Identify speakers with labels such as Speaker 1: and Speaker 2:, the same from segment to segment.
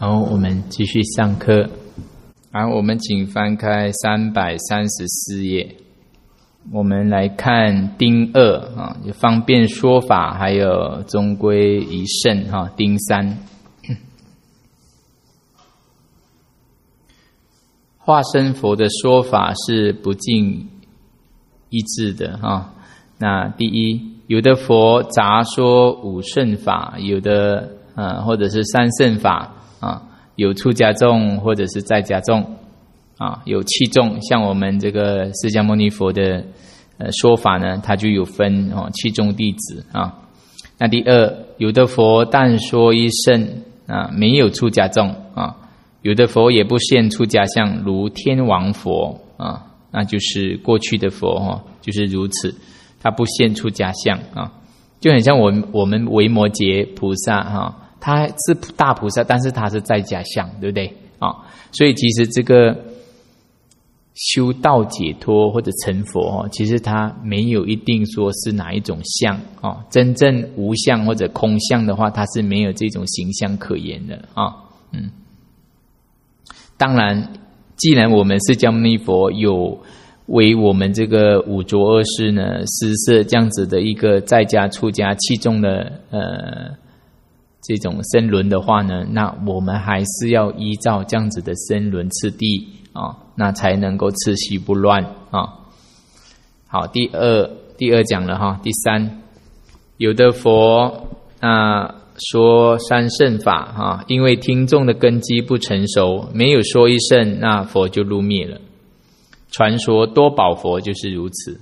Speaker 1: 好，我们继续上课。好，我们请翻开334页，我们来看丁2啊，有方便说法，还有终归一圣哈，丁3。化身佛的说法是不尽一致的哈。那第一，有的佛杂说五圣法，有的或者是三圣法啊，有出家众或者是在家众啊，有七众。像我们这个释迦牟尼佛的说法呢，它就有分七众弟子啊。那第二，有的佛但说一圣啊，没有出家众啊。有的佛也不现出家相，如天王佛啊，那就是过去的佛就是如此，他不现出家相啊，就很像我们维摩诘菩萨他是大菩萨，但是他是在家相，对不对啊？所以其实这个修道解脱或者成佛其实他没有一定说是哪一种相真正无相或者空相的话，他是没有这种形象可言的啊。当然，既然我们释迦牟尼佛有为我们这个五浊恶世呢施设这样子的一个在家出家七众的这种生轮的话呢，那我们还是要依照这样子的生轮次第那才能够次序不乱好，第二讲了第三，有的佛说三圣法因为听众的根基不成熟，没有说一圣，那佛就入灭了。传说多宝佛就是如此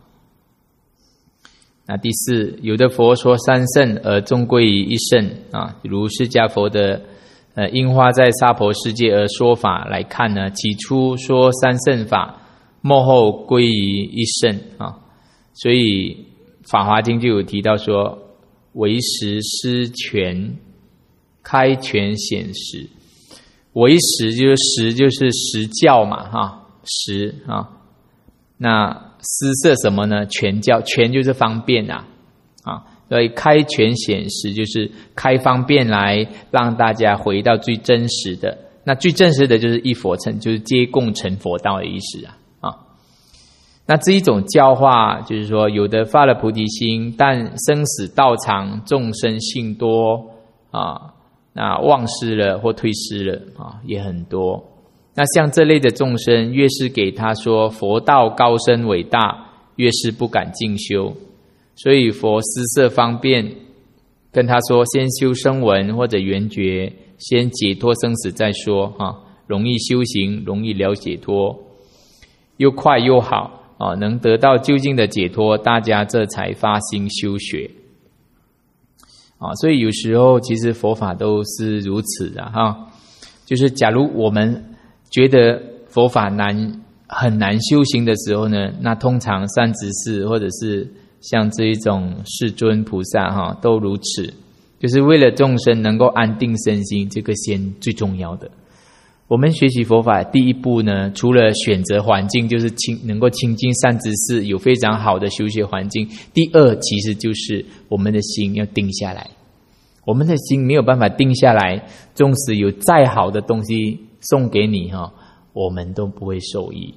Speaker 1: 那第四，有的佛说三圣而终归于一圣如释迦佛的樱花在娑婆世界而说法来看呢，起初说三圣法，末后归于一圣所以法华经就有提到说，为实施权，开权显实。为实就是实教嘛实那施设什么呢？权教，权就是方便所以开权显实就是开方便来让大家回到最真实的。那最真实的就是一佛乘，就是皆共成佛道的意思那这一种教化，就是说有的发了菩提心，但生死道长，众生性多那忘失了或退失了也很多。那像这类的众生，越是给他说佛道高深伟大，越是不敢进修。所以佛施设方便，跟他说先修声闻或者缘觉，先解脱生死再说容易修行，容易了解脱，又快又好能得到究竟的解脱，大家这才发心修学所以有时候其实佛法都是如此的就是假如我们觉得佛法很难修行的时候呢，那通常善知识或者是像这一种世尊菩萨都如此，就是为了众生能够安定身心，这个先最重要的。我们学习佛法第一步呢，除了选择环境，就是能够亲近善知识，有非常好的修学环境。第二，其实就是我们的心要定下来。我们的心没有办法定下来，纵使有再好的东西送给你我们都不会受益，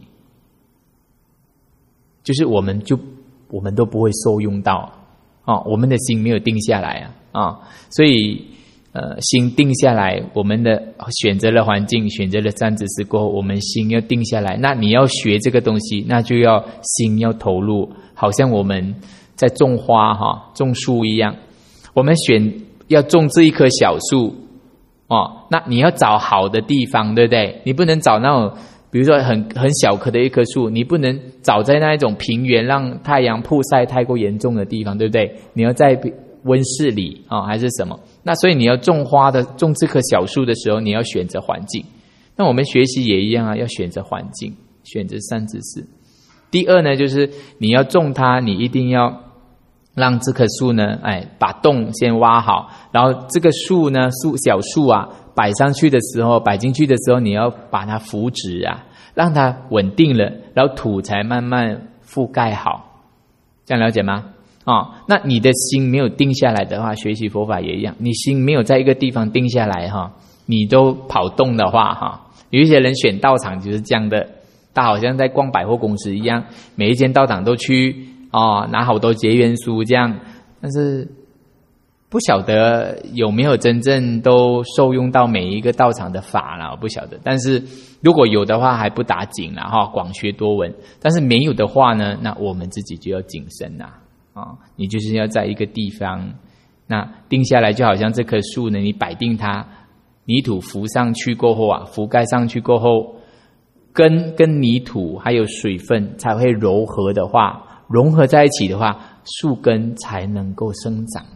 Speaker 1: 就是我们都不会受用到我们的心没有定下来所以心定下来，我们的选择了环境，选择了善知识过后，我们心要定下来。那你要学这个东西，那就要心要投入，好像我们在种花种树一样，我们要种这一棵小树那你要找好的地方，对不对？你不能找那种比如说很小棵的一棵树，你不能找在那一种平原让太阳曝晒太过严重的地方，对不对？你要在温室里还是什么？那所以你要种这棵小树的时候，你要选择环境。那我们学习也一样要选择环境，选择善知识。第二呢，就是你要种它，你一定要让这棵树呢，把洞先挖好，然后这个树呢，小树摆上去的时候，摆进去的时候，你要把它扶直让它稳定了，然后土才慢慢覆盖好。这样了解吗？那你的心没有定下来的话，学习佛法也一样，你心没有在一个地方定下来你都跑动的话哈，有一些人选道场就是这样的，他好像在逛百货公司一样，每一间道场都去拿好多结缘书这样，但是不晓得有没有真正都受用到每一个道场的法啦，我不晓得。但是如果有的话还不打紧啦哈，广学多闻。但是没有的话呢，那我们自己就要谨慎啦你就是要在一个地方，那定下来，就好像这棵树呢，你摆定它，泥土浮上去过后覆盖上去过后，根跟泥土还有水分才会柔合的话，融合在一起的话，树根才能够生长。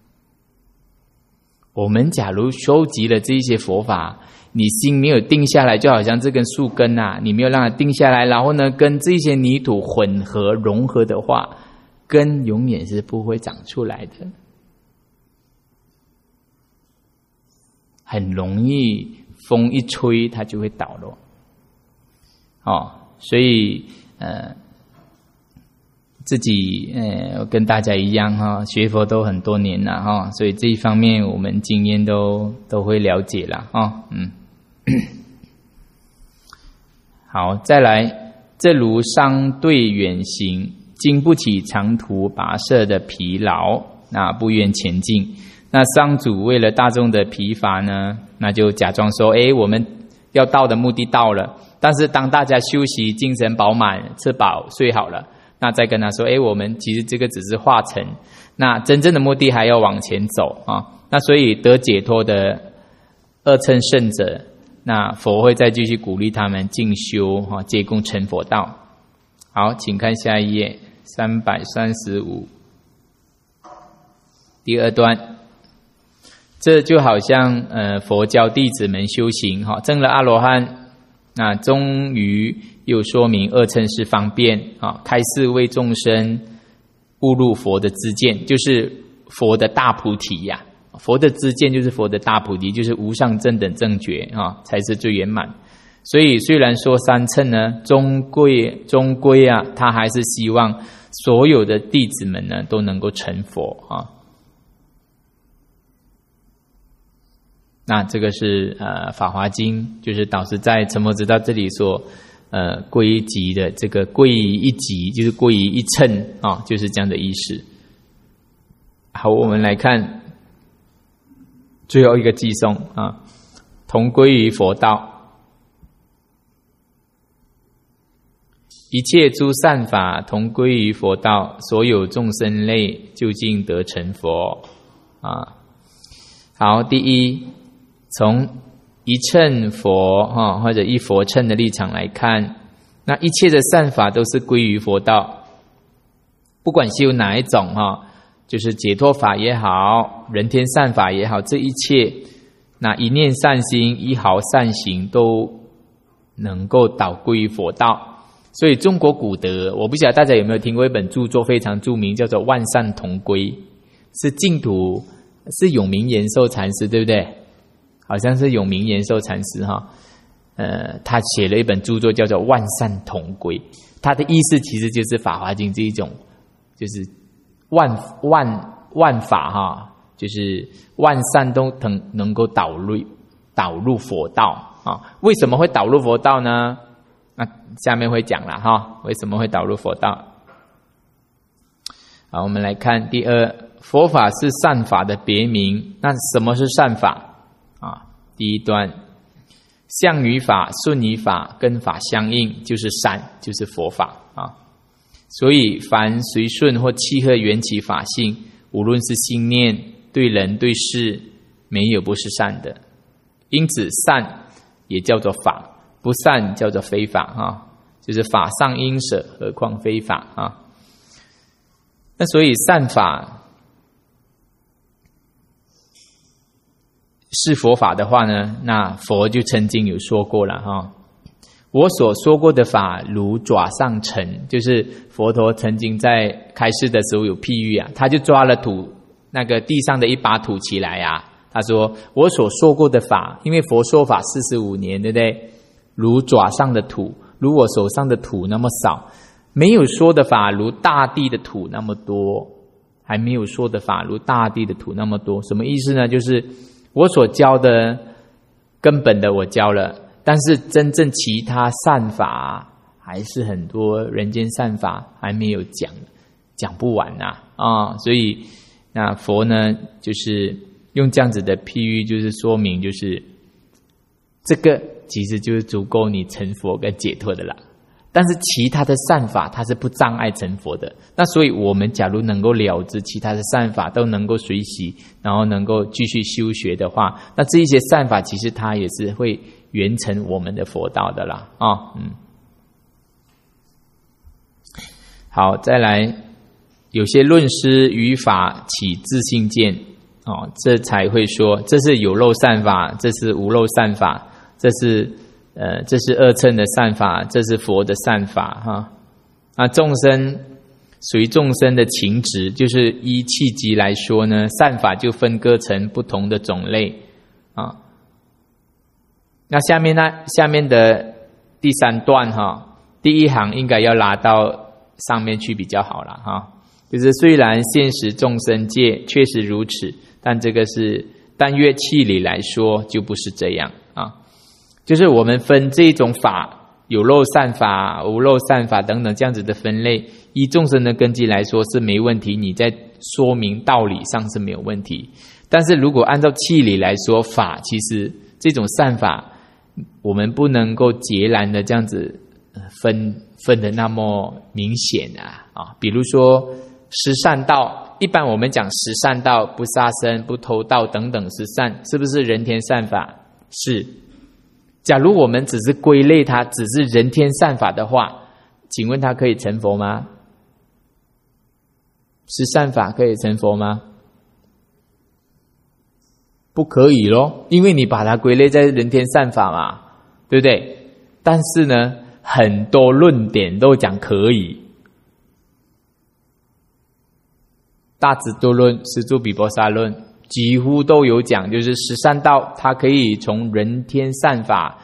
Speaker 1: 我们假如收集了这一些佛法，你心没有定下来，就好像这根树根你没有让它定下来，然后呢跟这些泥土混合融合的话，根永远是不会长出来的，很容易风一吹它就会倒落所以自己跟大家一样学佛都很多年了所以这一方面我们经验都会了解了好，再来，这如商队远行，经不起长途跋涉的疲劳，那不愿前进。那商主为了大众的疲乏呢，那就假装说我们要到的目的到了，但是当大家休息，精神饱满，吃饱睡好了，那再跟他说我们其实这个只是化成，那真正的目的还要往前走那所以得解脱的二乘圣者，那佛会再继续鼓励他们进修接供成佛道。好，请看下一页335第二段。这就好像佛教弟子们修行证了阿罗汉，那终于又说明二乘是方便开示为众生悟入佛的知见，就是佛的大菩提佛的知见就是佛的大菩提，就是无上正等正觉才是最圆满。所以虽然说三乘呢，终归他还是希望所有的弟子们呢都能够成佛那这个是法华经，就是导师在成佛之道这里所归集的这个归于一集，就是归于一乘就是这样的意思。好，我们来看最后一个偈颂同归于佛道，一切诸善法同归于佛道，所有众生类究竟得成佛好，第一，从一乘佛或者一佛乘的立场来看，那一切的善法都是归于佛道，不管修哪一种就是解脱法也好，人天善法也好，这一切那一念善心，一毫善行都能够导归于佛道。所以中国古德，我不晓得大家有没有听过一本著作非常著名，叫做《万善同归》，是净土，是永明延寿禅师，对不对？好像是永明延寿禅师他写了一本著作叫做《万善同归》，他的意思其实就是《法华经》这一种，就是万法就是万善都能够导入佛道为什么会导入佛道呢？那下面会讲了为什么会导入佛道。好，我们来看第二，佛法是善法的别名。那什么是善法第一段，相于法、顺于法、跟法相应，就是善，就是佛法所以凡随顺或契合缘起法性，无论是心念、对人对事，没有不是善的。因此善也叫做法，不善叫做非法就是法上应舍，何况非法那所以善法是佛法的话呢，那佛就曾经有说过了我所说过的法如爪上尘，就是佛陀曾经在开示的时候有譬喻他就抓了土，那个地上的一把土起来他说我所说过的法，因为佛说法45年，对不对？如爪上的土，如我手上的土那么少，没有说的法如大地的土那么多，还没有说的法如大地的土那么多。什么意思呢？就是我所教的根本的我教了，但是真正其他善法还是很多，人间善法还没有讲不完所以那佛呢，就是用这样子的譬喻，就是说明，就是这个其实就是足够你成佛跟解脱的啦。但是其他的善法它是不障碍成佛的，那所以我们假如能够了知其他的善法都能够随喜，然后能够继续修学的话，那这一些善法其实它也是会圆成我们的佛道的啦。好，再来，有些论师于法起自性见这才会说这是有漏善法，这是无漏善法，这是二乘的善法，这是佛的善法众生随众生的情执，就是依气机来说呢，善法就分割成不同的种类那下面的第三段第一行应该要拉到上面去比较好了就是虽然现实众生界确实如此，但这个是但乐气理来说就不是这样就是我们分这种法，有漏善法、无漏善法等等这样子的分类，依众生的根基来说是没问题，你在说明道理上是没有问题。但是如果按照气理来说，法其实这种善法，我们不能够截然的这样子分的那么明显比如说十善道，一般我们讲十善道，不杀生、不偷盗等等十善，是不是人天善法？是。假如我们只是归类它只是人天善法的话，请问它可以成佛吗？十善法可以成佛吗？不可以咯，因为你把它归类在人天善法嘛，对不对？但是呢，很多论点都讲可以。大智度论、十住毗婆沙论几乎都有讲，就是十善道它可以从人天善法、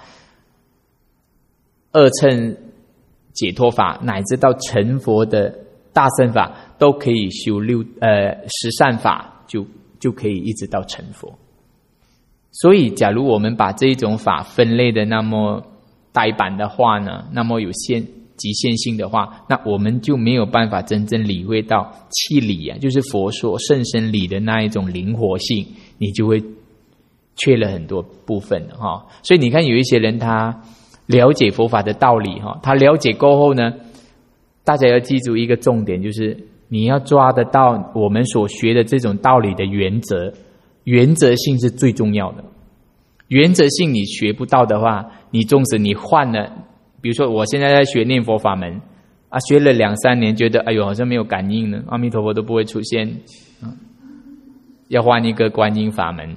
Speaker 1: 二乘解脱法，乃至到成佛的大乘法，都可以修十善法，就可以一直到成佛。所以假如我们把这一种法分类的那么呆板的话呢，那么有极限性的话，那我们就没有办法真正理会到气理就是佛说甚深理的那一种灵活性，你就会缺了很多部分所以你看有一些人他了解佛法的道理他了解过后呢，大家要记住一个重点，就是你要抓得到我们所学的这种道理的原则性是最重要的。原则性你学不到的话，你纵使你换了，比如说我现在在学念佛法门学了2-3年，觉得哎呦好像没有感应呢，阿弥陀佛都不会出现要换一个观音法门。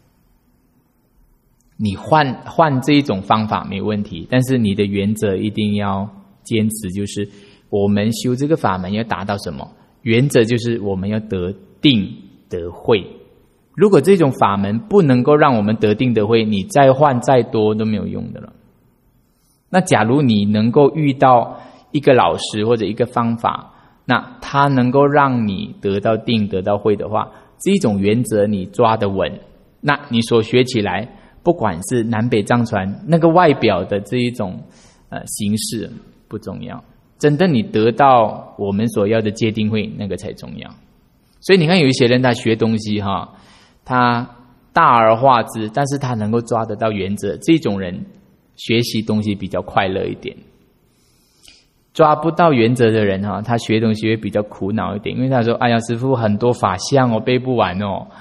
Speaker 1: 你换这一种方法没问题，但是你的原则一定要坚持，就是我们修这个法门要达到什么？原则就是我们要得定得慧。如果这种法门不能够让我们得定得慧，你再换再多都没有用的了。那假如你能够遇到一个老师或者一个方法，那他能够让你得到定得到慧的话，这种原则你抓得稳，那你所学起来不管是南北藏传那个外表的这一种形式不重要，真的你得到我们所要的戒定慧，那个才重要。所以你看有一些人他学东西他大而化之，但是他能够抓得到原则，这种人学习东西比较快乐一点。抓不到原则的人他学东西会比较苦恼一点，因为他说哎呀师父很多法相背不完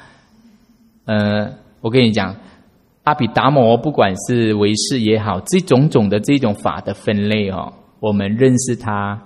Speaker 1: 我跟你讲，阿毗达摩不管是唯识也好，这种种的这种法的分类我们认识它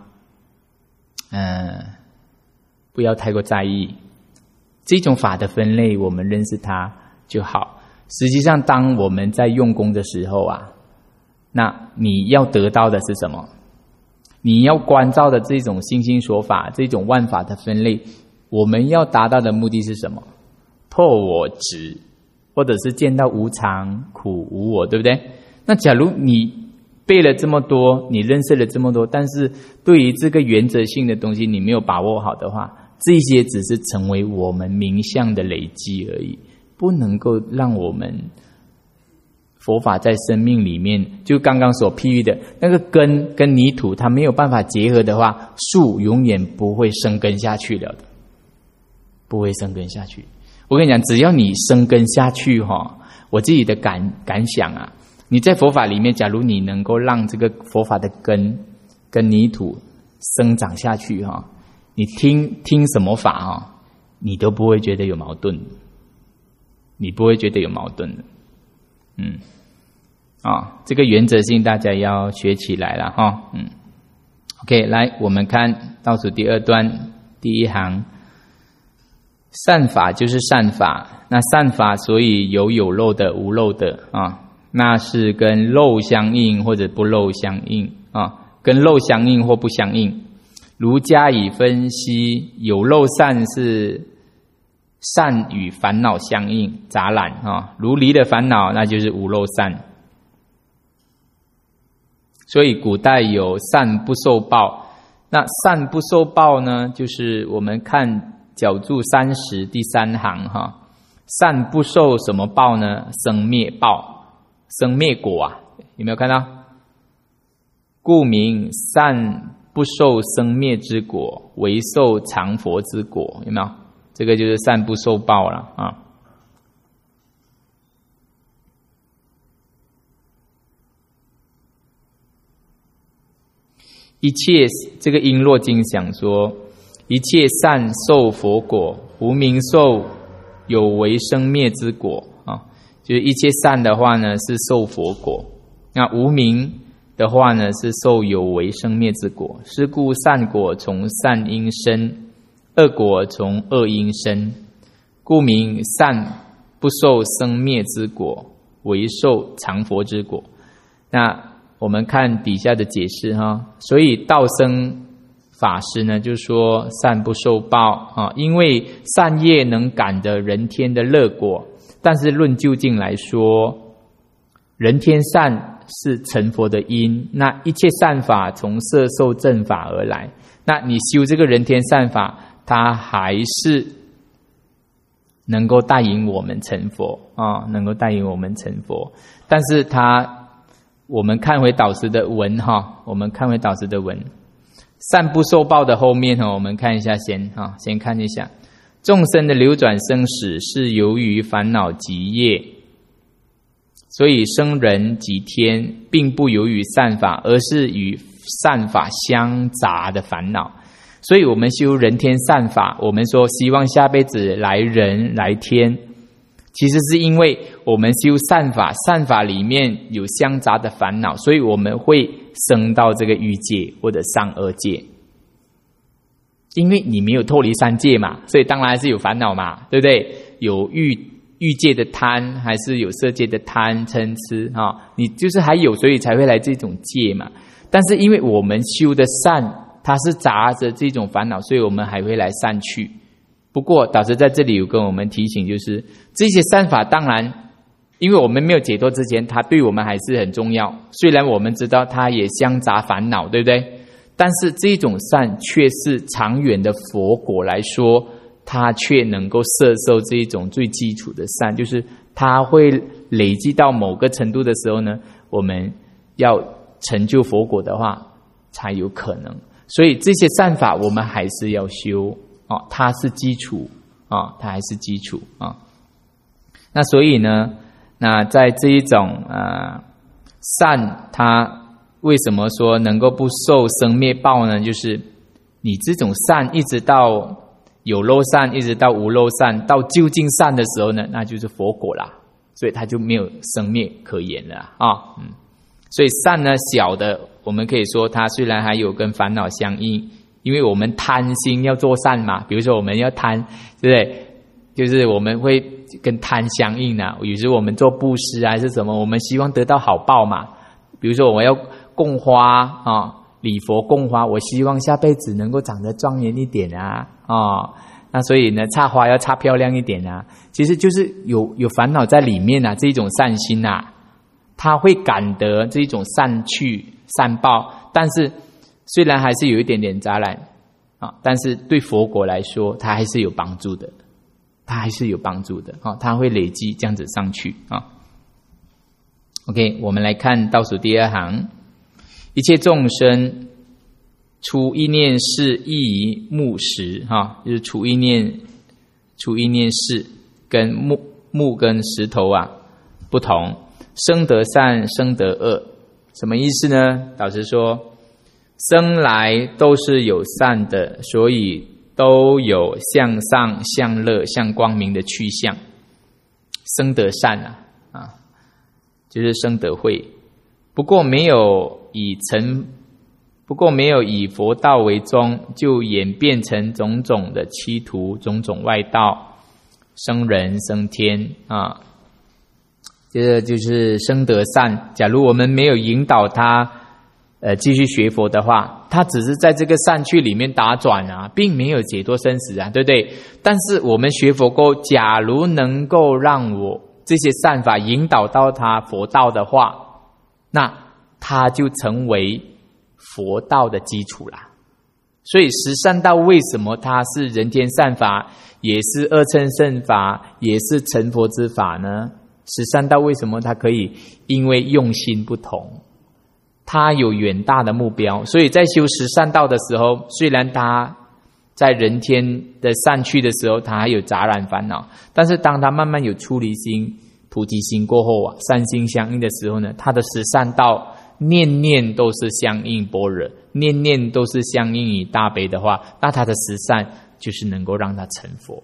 Speaker 1: 不要太过在意，这种法的分类我们认识它就好。实际上当我们在用功的时候那你要得到的是什么？你要关照的这种心性说法，这种万法的分类，我们要达到的目的是什么？破我执，或者是见到无常、苦、无我，对不对？那假如你背了这么多，你认识了这么多，但是对于这个原则性的东西你没有把握好的话，这些只是成为我们名相的累积而已，不能够让我们佛法在生命里面，就刚刚所譬喻的那个根跟泥土，它没有办法结合的话，树永远不会生根下去了的，不会生根下去。我跟你讲，只要你生根下去我自己的感想啊，你在佛法里面，假如你能够让这个佛法的根跟泥土生长下去你听什么法你都不会觉得有矛盾，你不会觉得有矛盾的。这个原则性大家要学起来了OK， 来我们看倒数第二段第一行，善法就是善法，那善法所以有漏的无漏的那是跟漏相应或者不漏相应跟漏相应或不相应。如加以分析，有漏善是善与烦恼相应杂染如离了烦恼，那就是无漏善。所以古代有善不受报，那善不受报呢，就是我们看角注30第3行善不受什么报呢？生灭报，生灭果有没有看到？故名善不受生灭之果，唯受常佛之果，有没有？这个就是善不受报了一切这个璎珞经讲说，一切善受佛果，无名受有为生灭之果就是一切善的话呢是受佛果，那无名的话呢是受有为生灭之果。是故善果从善因生，恶果从恶因生，故名善不受生灭之果，唯受常佛之果。那我们看底下的解释所以道生法师呢就说善不受报因为善业能感得人天的乐果，但是论究竟来说，人天善是成佛的因，那一切善法从摄受正法而来，那你修这个人天善法，它还是能够带引我们成佛能够带引我们成佛。但是我们看回导师的文我们看回导师的文，善不受报的后面我们看一下先看一下，众生的流转生死是由于烦恼及业，所以生人及天并不由于善法，而是与善法相杂的烦恼。所以我们修人天善法，我们说希望下辈子来人来天，其实是因为我们修善法，善法里面有相杂的烦恼，所以我们会升到这个欲界或者上恶界。因为你没有脱离三界嘛，所以当然还是有烦恼嘛，对不对？有欲界的贪，还是有色界的贪嗔痴你就是还有，所以才会来这种界嘛。但是因为我们修的善，它是杂着这种烦恼，所以我们还会来善趣。不过导师在这里有跟我们提醒，就是这些善法当然因为我们没有解脱之前，它对我们还是很重要，虽然我们知道它也相杂烦恼，对不对？但是这种善却是长远的佛果来说，它却能够摄受这一种最基础的善，就是它会累积到某个程度的时候呢，我们要成就佛果的话才有可能。所以这些善法我们还是要修它是基础它还是基础那所以呢，那在这一种善，它为什么说能够不受生灭报呢？就是你这种善一直到有漏善，一直到无漏善，到究竟善的时候呢，那就是佛果啦，所以它就没有生灭可言了所以善呢，小的我们可以说它虽然还有跟烦恼相应，因为我们贪心要做善嘛，比如说我们要贪，对不对？就是我们会跟贪相应有时候我们做布施还是什么，我们希望得到好报嘛。比如说我要供花礼佛供花，我希望下辈子能够长得庄严一点那所以呢，插花要插漂亮一点其实就是有烦恼在里面这种善心它会感得这种善趣善报，但是虽然还是有一点点杂染但是对佛果来说它还是有帮助的，它还是有帮助的它会累积这样子上去 OK， 我们来看倒数第二行，一切众生除一念事异于木石，就是除一念事跟木跟石头不同，生得善，生得恶，什么意思呢？导师说，生来都是有善的，所以都有向上、向乐、向光明的去向。生得善就是生得慧。不过没有以佛道为宗，就演变成种种的歧途，种种外道，生人生天这就是生得善。假如我们没有引导他继续学佛的话，他只是在这个善趣里面打转并没有解脱生死对不对？但是我们学佛后，假如能够让我这些善法引导到他佛道的话，那他就成为佛道的基础啦。所以十善道为什么它是人天善法，也是二乘圣法，也是成佛之法呢？十善道为什么它可以？因为用心不同，它有远大的目标。所以在修十善道的时候，虽然他在人天的善趣的时候，他还有杂染烦恼，但是当他慢慢有出离心、菩提心过后善心相应的时候呢，他的十善道念念都是相应般若，念念都是相应于大悲的话，那他的十善就是能够让他成佛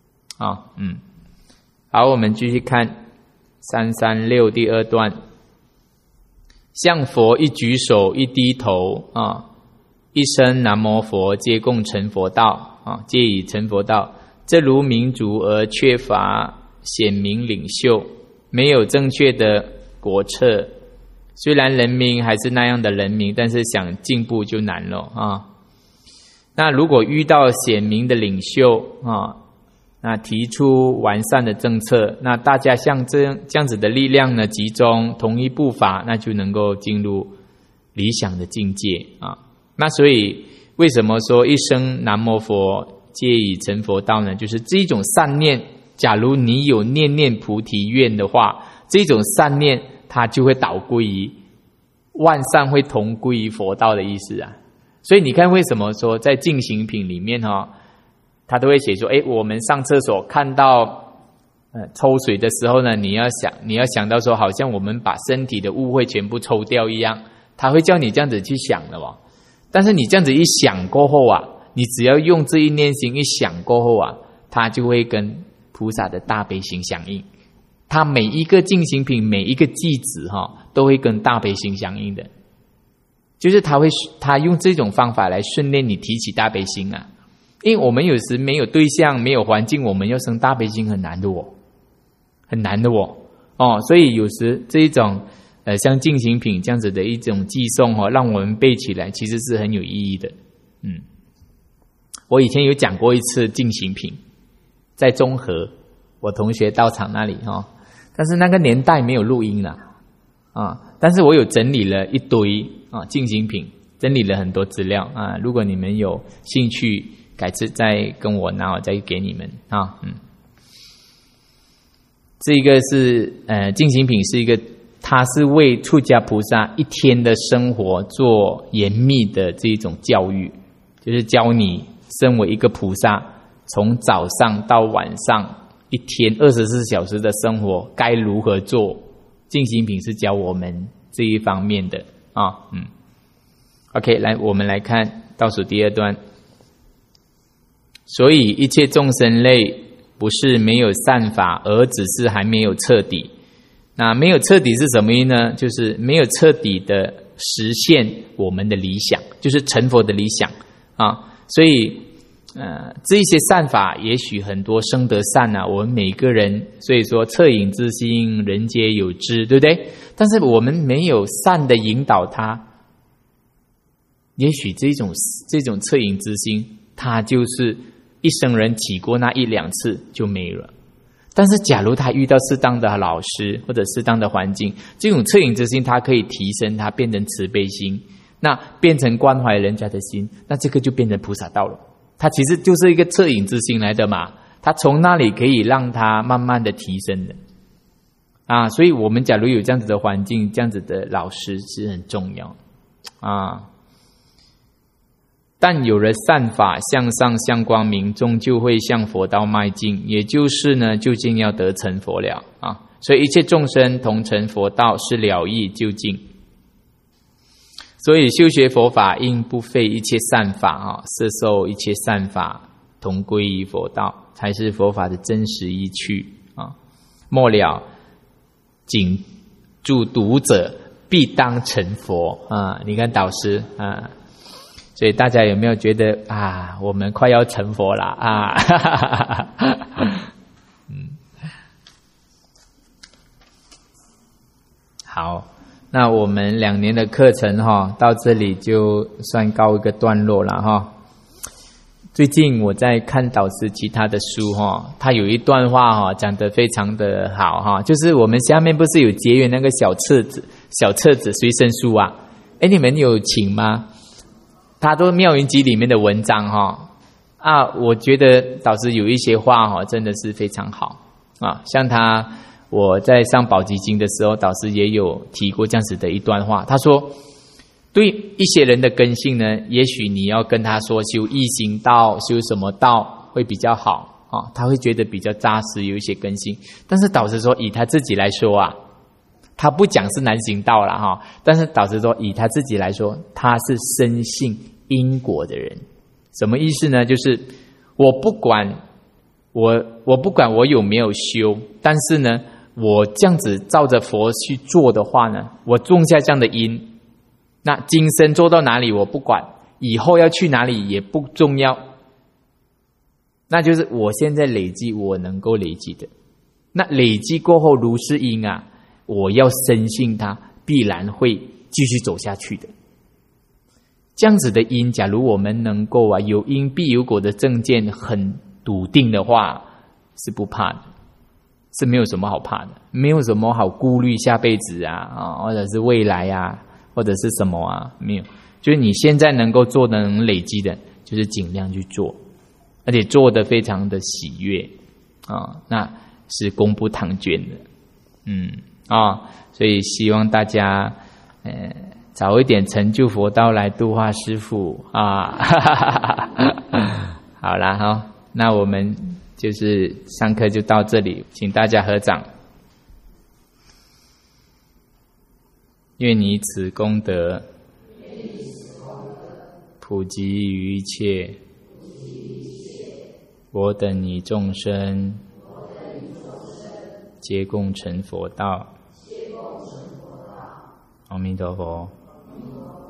Speaker 1: 好，我们继续看336第二段，向佛一举手一低头一声南无佛，皆共成佛道皆已成佛道。这如民族而缺乏显明领袖，没有正确的国策。虽然人民还是那样的人民，但是想进步就难了那如果遇到显明的领袖那提出完善的政策，那大家像这样子的力量呢集中，同一步伐，那就能够进入理想的境界那所以为什么说一声南无佛皆已成佛道呢？就是这种善念，假如你有念念菩提愿的话，这种善念它就会导归于万善，会同归于佛道的意思所以你看为什么说在进行品里面他都会写说我们上厕所看到抽水的时候呢，你要想到说好像我们把身体的污秽全部抽掉一样，他会叫你这样子去想的但是你这样子一想过后你只要用这一念心一想过后它就会跟菩萨的大悲心相应。它每一个进行品，每一个句子都会跟大悲心相应的，就是他用这种方法来训练你提起大悲心因为我们有时没有对象，没有环境，我们要生大悲心很难的很难的所以有时这一种像进行品这样子的一种寄诵让我们背起来，其实是很有意义的。我以前有讲过一次进行品，在中和我同学道场那里但是那个年代没有录音了但是我有整理了一堆进行品，整理了很多资料如果你们有兴趣，改次再跟我拿，我再给你们这个是进行品是一个，它是为出家菩萨一天的生活做严密的这种教育，就是教你身为一个菩萨，从早上到晚上一天24小时的生活该如何做。进行品是教我们这一方面的OK， 来我们来看倒数第二段。所以一切众生类不是没有善法，而只是还没有彻底。那没有彻底是什么意思呢？就是没有彻底的实现我们的理想，就是成佛的理想所以这一些善法也许很多生得善我们每个人，所以说恻隐之心人皆有之，对不对？但是我们没有善的引导他，也许这种恻隐之心，他就是一生人起过那一两次就没了。但是假如他遇到适当的老师或者适当的环境，这种恻隐之心它可以提升，它变成慈悲心，那变成关怀人家的心，那这个就变成菩萨道了。它其实就是一个恻隐之心来的嘛，它从那里可以让它慢慢的提升的啊，所以我们假如有这样子的环境，这样子的老师是很重要啊。但有了善法向上向光明，终究会向佛道迈进，也就是呢，究竟要得成佛了啊。所以一切众生同成佛道，是了义究竟。所以修学佛法，应不废一切善法啊，摄受一切善法，同归于佛道，才是佛法的真实意趣啊。末了，谨祝读者必当成佛啊！你看导师啊。所以大家有没有觉得啊，我们快要成佛了啊？好，那我们2年的课程到这里就算告一个段落了哈。最近我在看导师其他的书他有一段话讲得非常的好就是我们下面不是有结缘那个小册子随身书啊？你们有请吗？他都妙云集里面的文章我觉得导师有一些话真的是非常好啊。像我在上宝积经的时候，导师也有提过这样子的一段话。他说，对一些人的根性呢，也许你要跟他说修易行道、修什么道会比较好他会觉得比较扎实，有一些根性。但是导师说，以他自己来说他不讲是难行道了但是导师说，以他自己来说，他是深信因果的人。什么意思呢？就是我不管我有没有修，但是呢，我这样子照着佛去做的话呢，我种下这样的因，那今生做到哪里我不管，以后要去哪里也不重要，那就是我现在累积我能够累积的。那累积过后如是因我要深信它必然会继续走下去的。这样子的因，假如我们能够有因必有果的正见很笃定的话，是不怕的，是没有什么好怕的，没有什么好顾虑下辈子或者是未来或者是什么没有。就是你现在能够做的能累积的，就是尽量去做，而且做得非常的喜悦那是功不唐捐的。所以希望大家早一点成就佛道来度化师父好啦那我们就是上课就到这里，请大家合掌。愿以此功德普及于一切我等与众生皆共成佛道。阿弥陀佛。